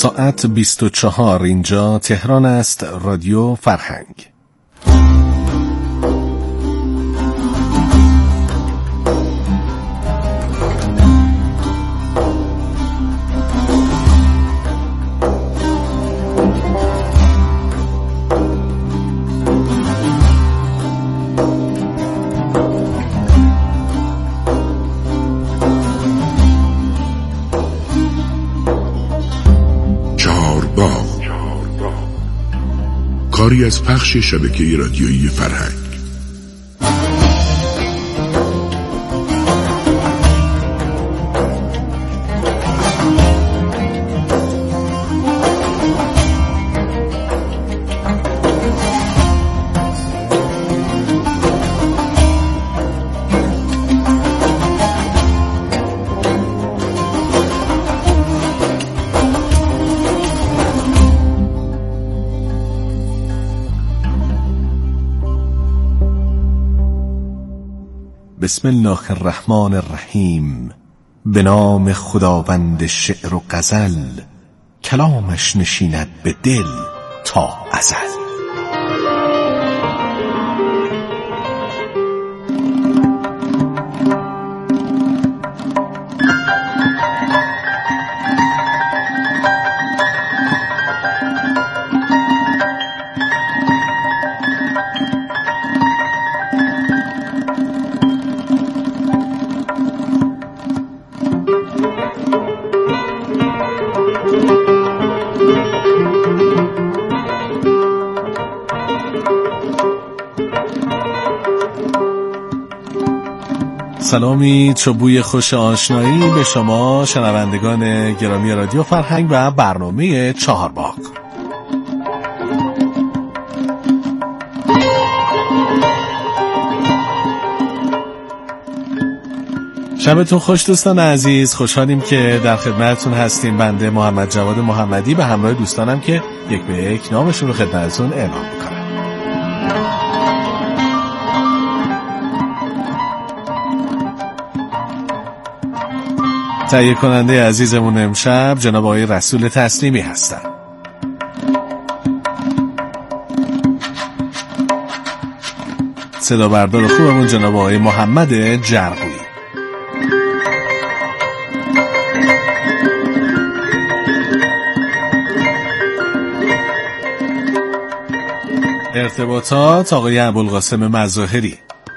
ساعت 24 اینجا تهران است. رادیو فرهنگ. کاری از پخش شبکه رادیویی فرهنگ. بسم الله الرحمن الرحیم. به نام خداوند شعر و غزل، کلامش نشیند به دل تا ازل. سلامی چوبوی خوش آشنایی به شما شنوندگان گرامی رادیو فرهنگ و برنامه چهارباغ. شبتون خوش دوستان عزیز. خوشحالیم که در خدمتتون هستیم. بنده محمد جواد محمدی به همراه دوستانم که یک به یک نامشون رو خدمتتون اعلام میکنم. تهیه کننده عزیزمون امشب جناب آقای رسول تسلیمی هستن. صدا بردار خوبمون جناب آقای محمد جرقویی. ارتباطات آقای ابوالقاسم مظاهری.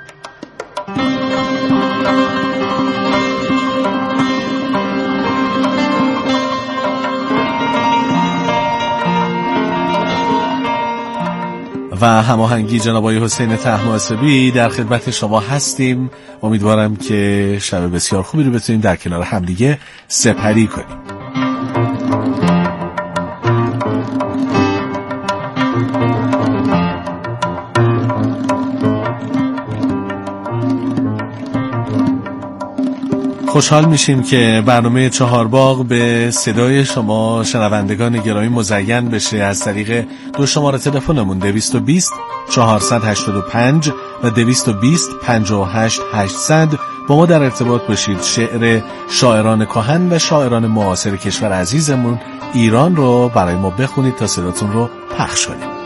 و هماهنگی جناب آقای حسین طهماسبی در خدمت شما هستیم. امیدوارم که شب بسیار خوبی رو بتونیم در کنار همدیگه سپری کنیم. خوشحال میشیم که برنامه چهارباغ به صدای شما شنوندگان گرامی مزین بشه از طریق دو شماره تلفنمون 220 485 و 220 58 800 با ما در ارتباط باشید. شعر شاعران کهن و شاعران معاصر کشور عزیزمون ایران رو برای ما بخونید تا صداتون رو پخش کنیم.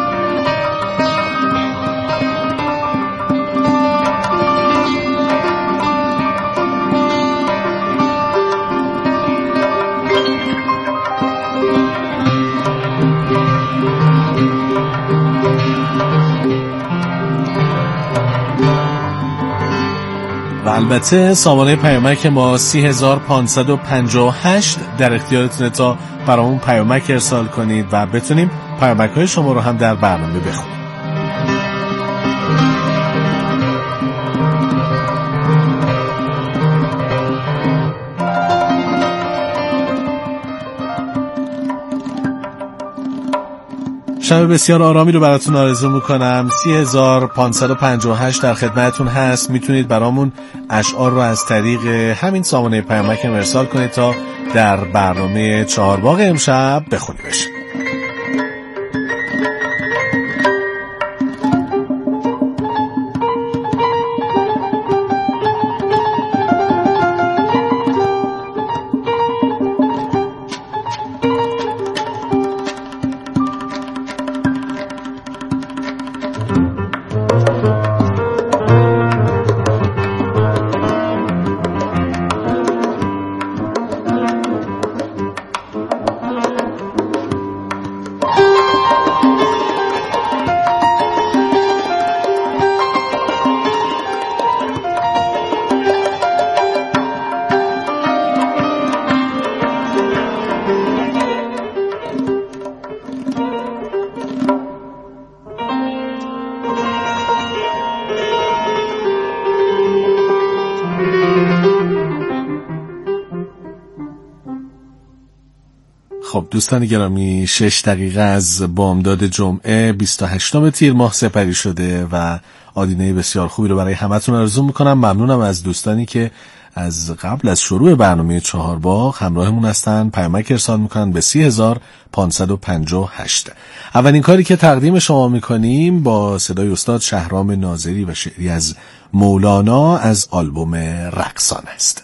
البته سامانه پیامک ما 30558 در اختیارتونه تا برامون پیامک ارسال کنید و بتونیم پیامک های شما رو هم در برنامه بخونیم. شب بسیار آرامی رو براتون آرزو میکنم. 30558 در خدمتون هست. میتونید برامون اشعار رو از طریق همین سامانه پیامک ارسال کنید تا در برنامه چهارباغ امشب بخونی بشه. خب دوستان گرامی 6 دقیقه از بامداد جمعه 28 تیر ماه سپری شده و آدینه بسیار خوبی رو برای همتون آرزو میکنم. ممنونم از دوستانی که از قبل از شروع برنامه چهارباغ همراهمون هستن، پیامک ارسال میکنن به 30558. اولین کاری که تقدیم شما میکنیم با صدای استاد شهرام ناظری و شعری از مولانا از آلبوم رقصان است.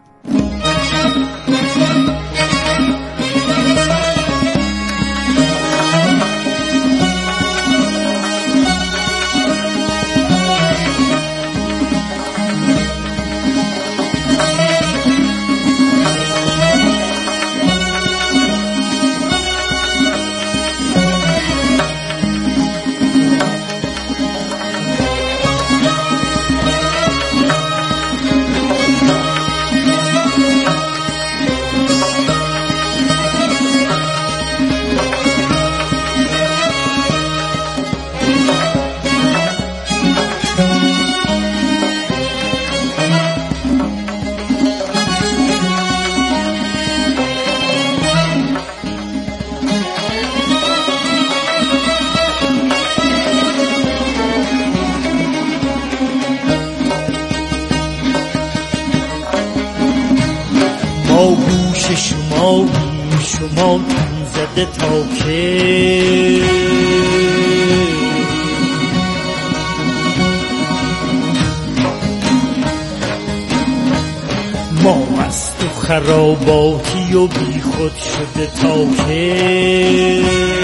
شما تون زده تا که ما از تو خراباتی و بی خود شده تا که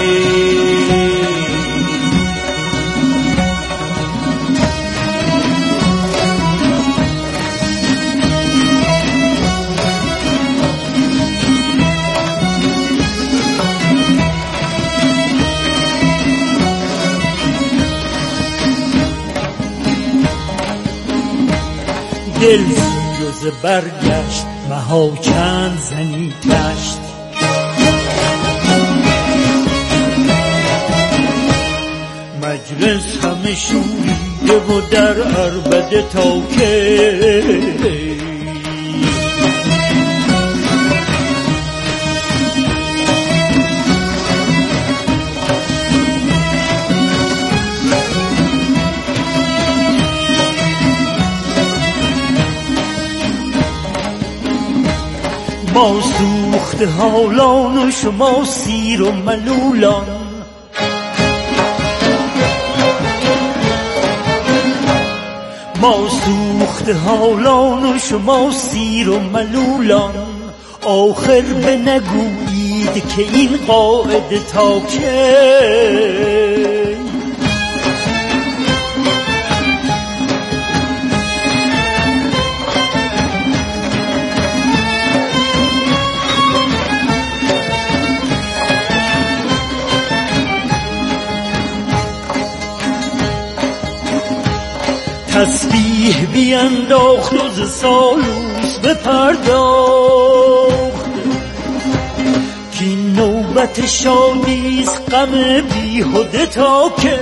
دل روز برگشت مها چند زنی دشت مجلس همه شوریده و در عربده تا که ما سوخت حالان و شما سیر و ملولان ما سوخت حالان و شما سیر و ملولان آخر به نگویید که این قاعده تا که تسبیح بینداخت و ز سالوس بپرداخت که نوبت شادیست غم بیهوده تا که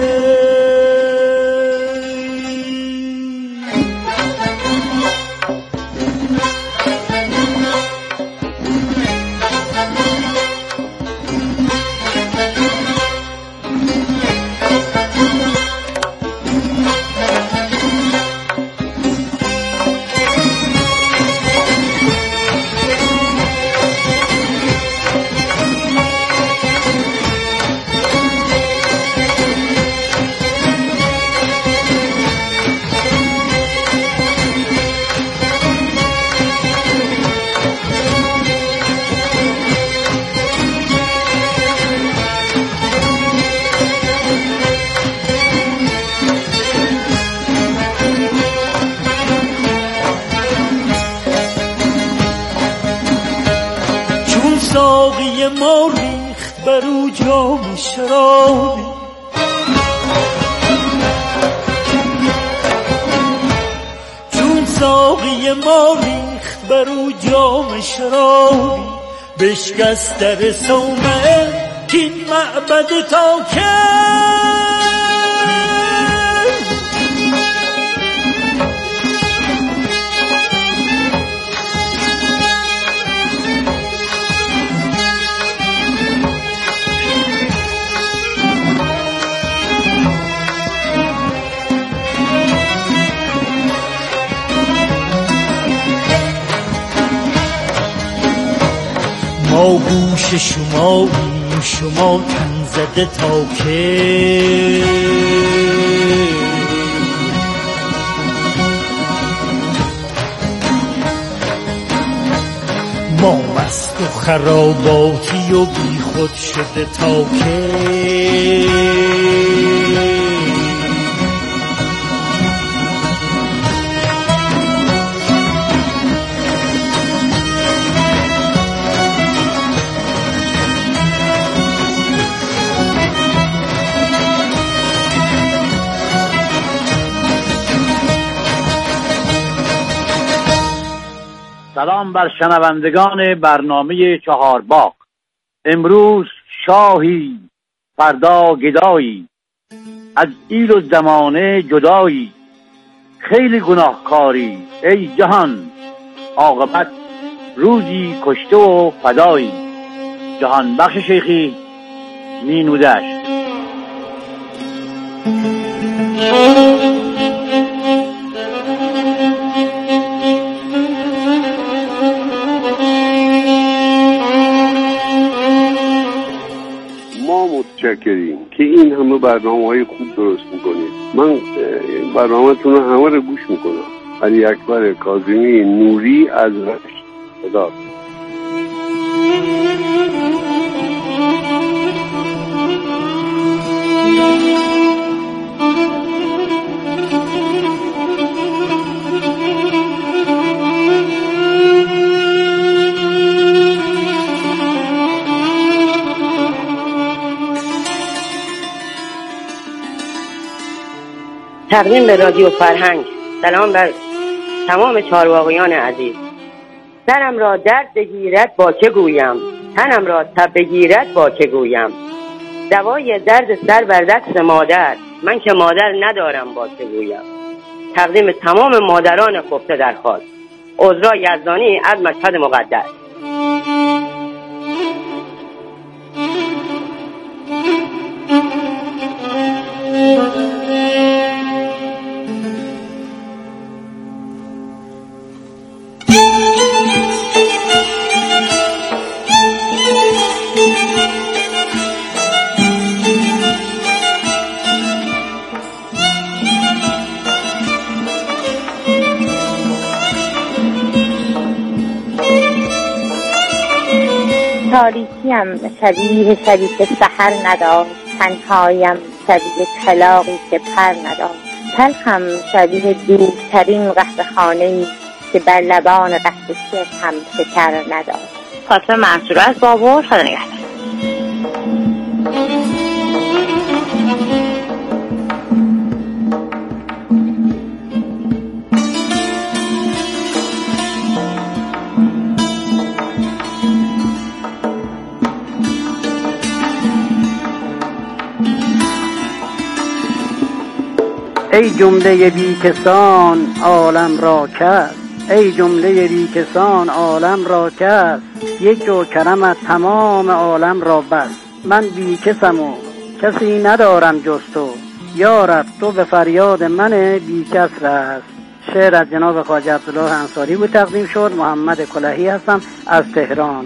ساقی ما ریخت برو جام شرابی چون ساقی ما ریخت برو جام شرابی بشکست در صومعه کین معبد تا که ما گوش شماییم، شما تن زده تا که ما مست و خراباتی و بی خود شده تا که سلام بر شنوندگان برنامه چهارباغ. امروز شاهی، فردا گدایی، از ایل و زمانه جدایی، خیلی گناهکاری ای جهان، عاقبت روزی کشته و فدایی. جهان بخش شیخی، مینودش. متشکریم که این همه برنامه‌های خوب درست میکنید. من برنامه‌تون رو همه رو گوش میکنم. علی اکبر کاظمی نوری از رشت. خدا تقدیم به رادیو فرهنگ. سلام بر تمام چهارباغیان عزیز. سرم را درد بگیرد با چه گویم، تنم را تب بگیرد با چه گویم. دوای درد سر بر دست مادر، من که مادر ندارم با چه گویم. تقدیم تمام مادران خفته در خاک. عذرا یزدانی از مشهد مقدس. تاریکیم شبیه شبیه سحر نداشت، تنهایم شبیه کلاغی که پر نداشت. تلخم شبیه دورترین قهوه خانه‌ای که بر لبان قهوه هم شکر نداشت. فاطمه منصوره از بابور. خدا نگهدار. ای جمله بیکسان عالم را کس، ای جمله بیکسان عالم را کس، یک جو کرمت تمام عالم را بس. من بیکسم و کسی ندارم جز تو، یا رب تو به فریاد من بیکس رس. شعر از جناب خواجه عبدالله انصاری بود تقدیم شد. محمد کلهی هستم از تهران.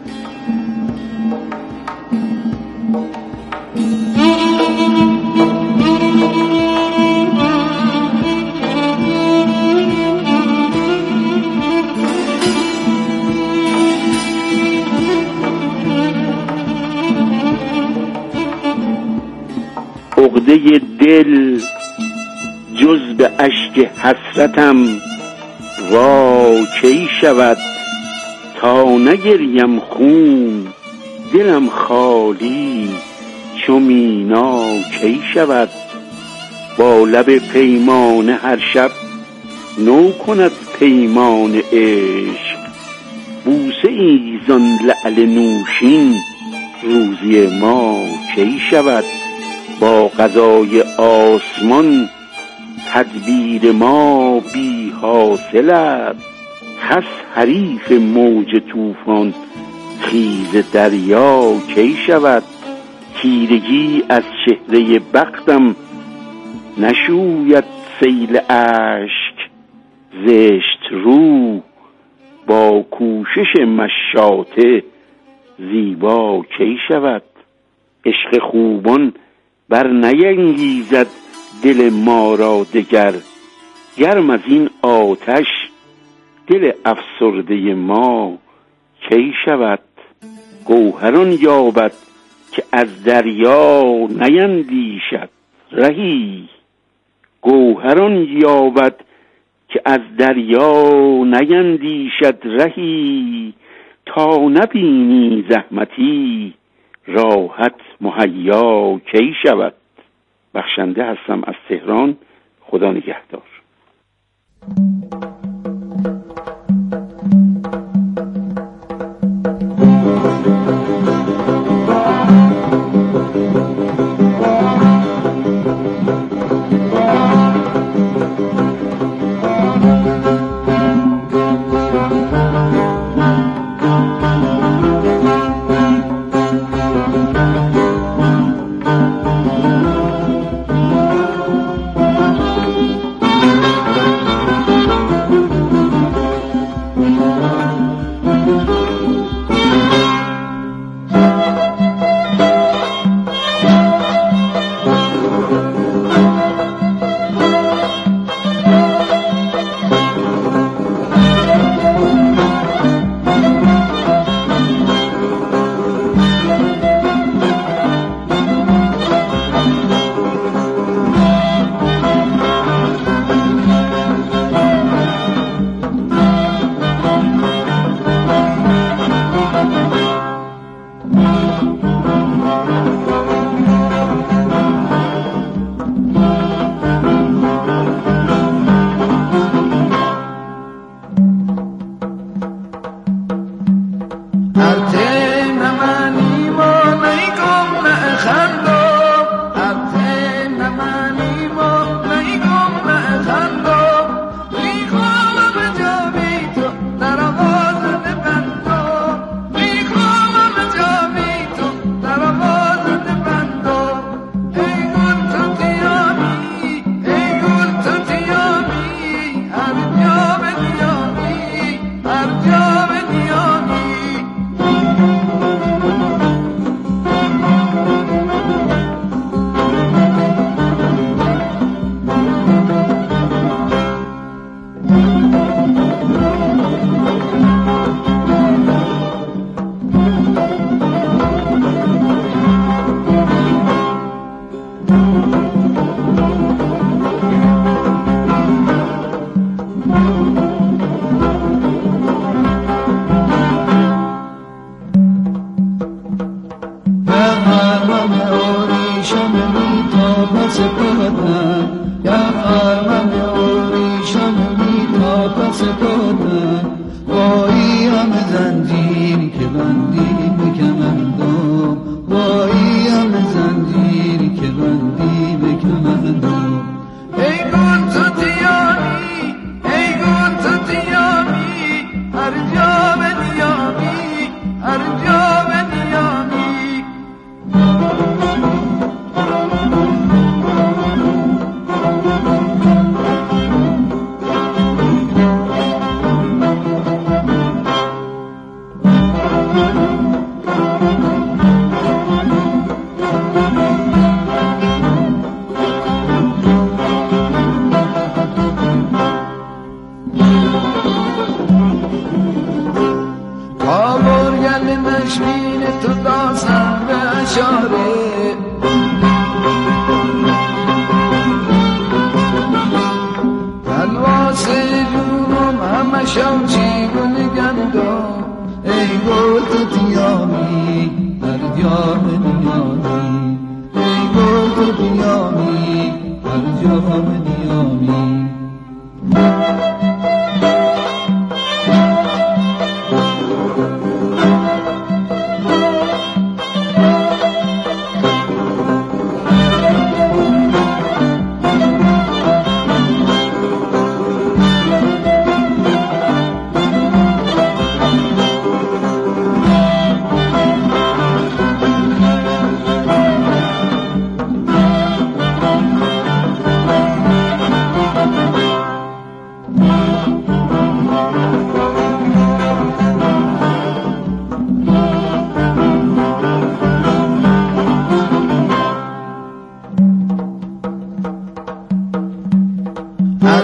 عقده دل جز به اشک حسرتم وا کی شود، تا نگریم خون دلم خالی چو مینا کی شود. با لب پیمانه هر شب نو کند پیمان عشق، بوسه ای زان لعل نوشین روزی ما کی شود. با قضای آسمان تدبیر ما بی حاصل است، خس حریف موج طوفان خیز دریا کی شود. تیرگی از چهره بختم نشوید سیل اشک، زشت رو با کوشش مشاطه زیبا کی شود. عشق خوبان بر نینگیزد دل ما را دگر. گرم از این آتش دل افسرده ما کی شود. گوهران یابد که از دریا نیندیشد رهی. گوهران یابد که از دریا نیندیشد رهی. تا نبینی زحمتی راحت مهیا کی شود. بخشنده هستم از تهران. خدا نگهدار.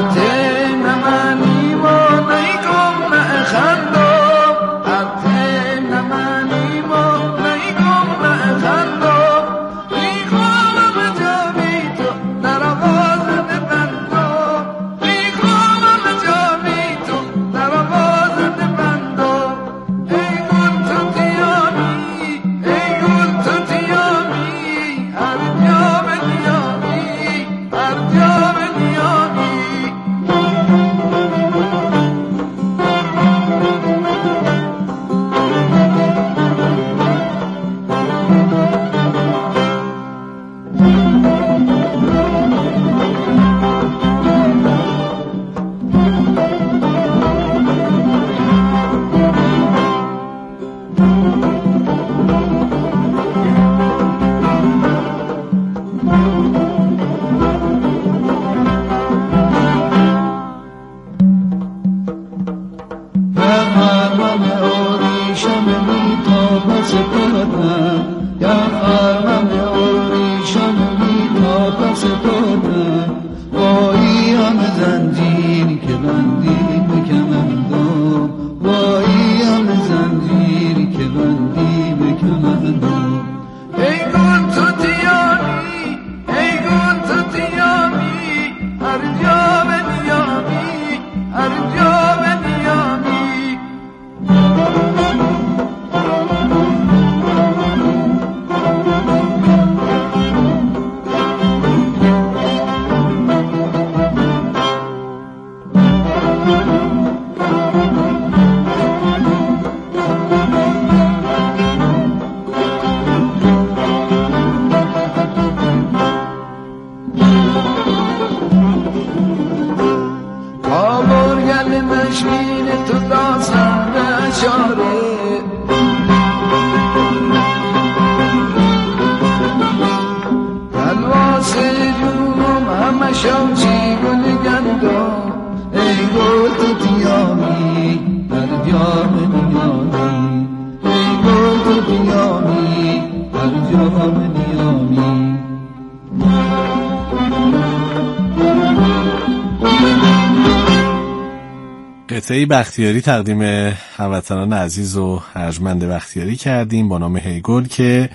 قطعه بختیاری تقدیم هموطنان عزیز و ارجمند بختیاری کردیم با نام هیگل که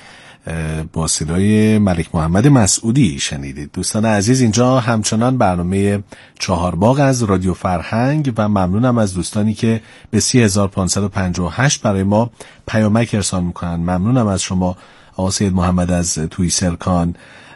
با صدای ملک محمد مسعودی شنیدید. دوستان عزیز، اینجا همچنان برنامه چهارباغ از رادیو فرهنگ و ممنونم از دوستانی که به 3558 برای ما پیامک ارسال میکنن. ممنونم از شما. آقا سید محمد از توی سرکان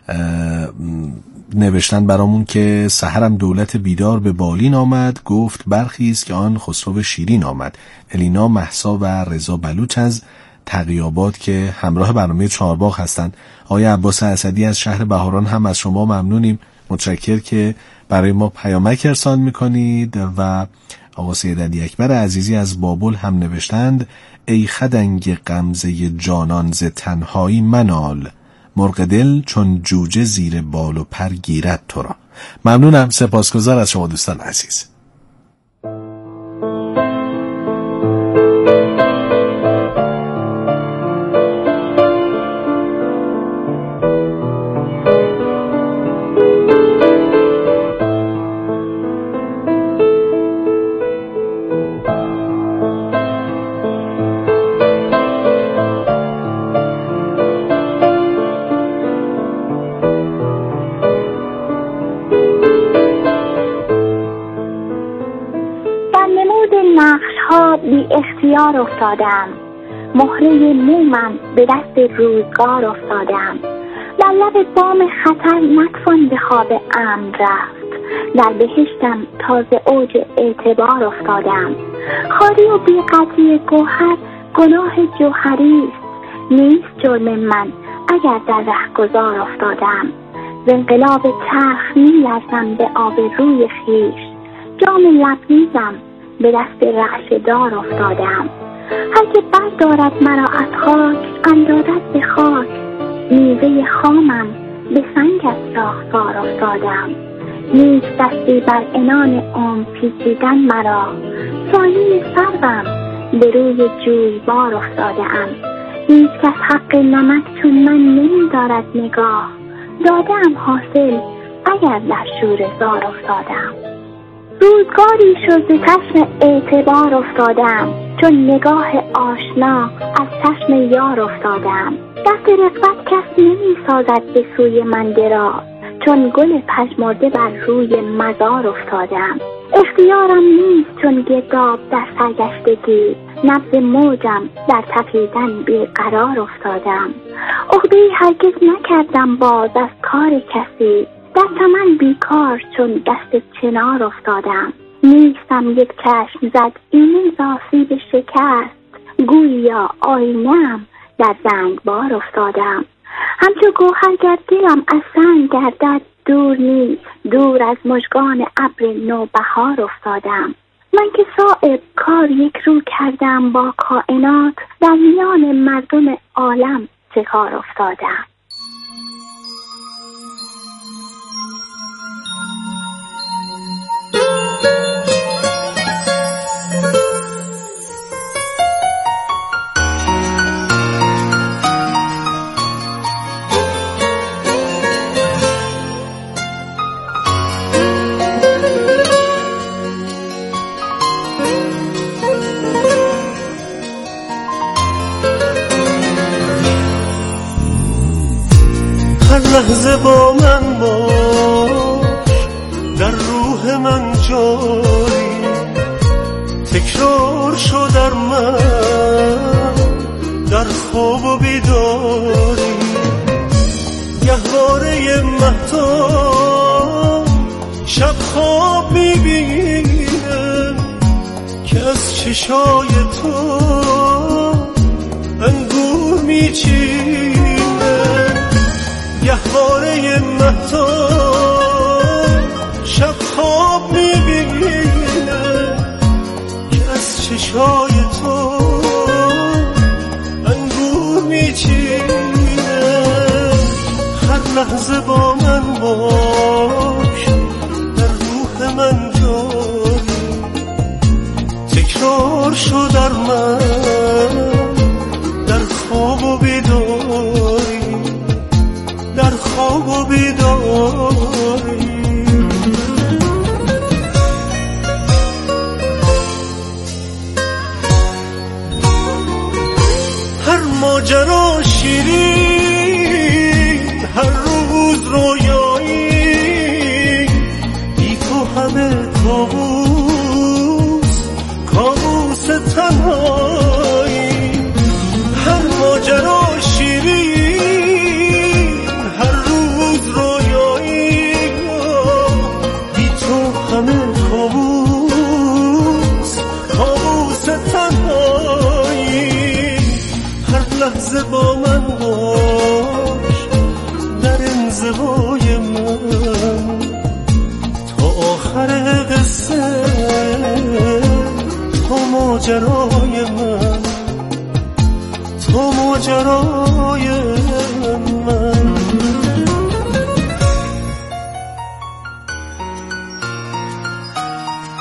نوشتن برامون که سحرم دولت بیدار به بالین آمد، گفت برخیز که آن خسرو شیرین آمد. الینا مهسا و رضا بلوچ از تقیابات که همراه برنامه چهارباغ هستند. آقای عباس اسدی از شهر بهاران هم از شما ممنونیم، متشکر که برای ما پیامک ارسال میکنید. و آقا سید علی اکبر عزیزی از بابل هم نوشتند ای خدنگ غمزه جانان ز تنهایی منال، مرغ دل چون جوجه زیر بال و پر گیرد تو را. ممنونم، سپاسگزار از شما دوستان عزیز. بی اختیار افتادم، مهره مومم به دست روزگار افتادم. در لب بام خطر نتوان به خواب امن رفت، در بهشتم تازه اوج اعتبار افتادم. خاری و بی قدری گوهر گناه جوهری است، نیست جرم من اگر در رهگذار افتادم. ز انقلاب چرخ می‌لرزم به آب روی خویش، جام لبریزم به دست رعشه‌دار افتادم. هر که بردارد مرا از خاک اندازد به خاک، میوه خامم به سنگ از شاخسار افتادم. نیست دستی بر عنان عمر پیچیدن مرا، سایه سروم به روی جویبار افتادم. هیچ کس حق نمک چون من نمی‌دارد نگاه، دادم حاصل اگر در شوره‌زار افتادم. غاری شد ز چشم اعتبار افتادم، چون نگاه آشنا از چشم یار افتادم. دست رفقت کس نمی سازد به سوی من دراز، چون گل پژمرده بر روی مزار افتادم. اختیارم نیست چون گرداب در سرگشتگی، نبض موجم در تپیدن بیقرار افتادم. عقده‌ای هرگز نکردم باز از کار کسی، در چمن بیکار چون دست چنار افتادم. نیستم یک چشم زد این آسیب شکست، گویا آینه‌ام در زنگبار افتادم. همچو گوهر گر دلم از سنگ گردد دور نیست، دور از مژگان ابر نوبهار افتادم. من که صایب کار یک رو کردم با کائنات، در میان مردم عالم چه کار افتادم. لحظه با من باش، در روح من جاری، تکرار شو در من، در خواب و بیداری. گهواره مهتاب شب خواب میبینم که از چشای تو انگور میچینم. گهواره مهتاب شب خواب میبینم که از چشای تو انگور میچینم. هر لحظه با من باش، در روح من جاری، تکرار شو در من، در خواب و بیداری، در خواب و بیداری. هر ماجرا شیرین، هر روز رویایی، بی تو همه کابوس، کابوس تنهایی. هر ماجرا شیرین، هر روز رویایی، بی تو همه کابوس، کابوس تنهایی. هر لحظه با من باش، در انزوای من، تا آخر قصه، تا ماجرای من، تا ماجرای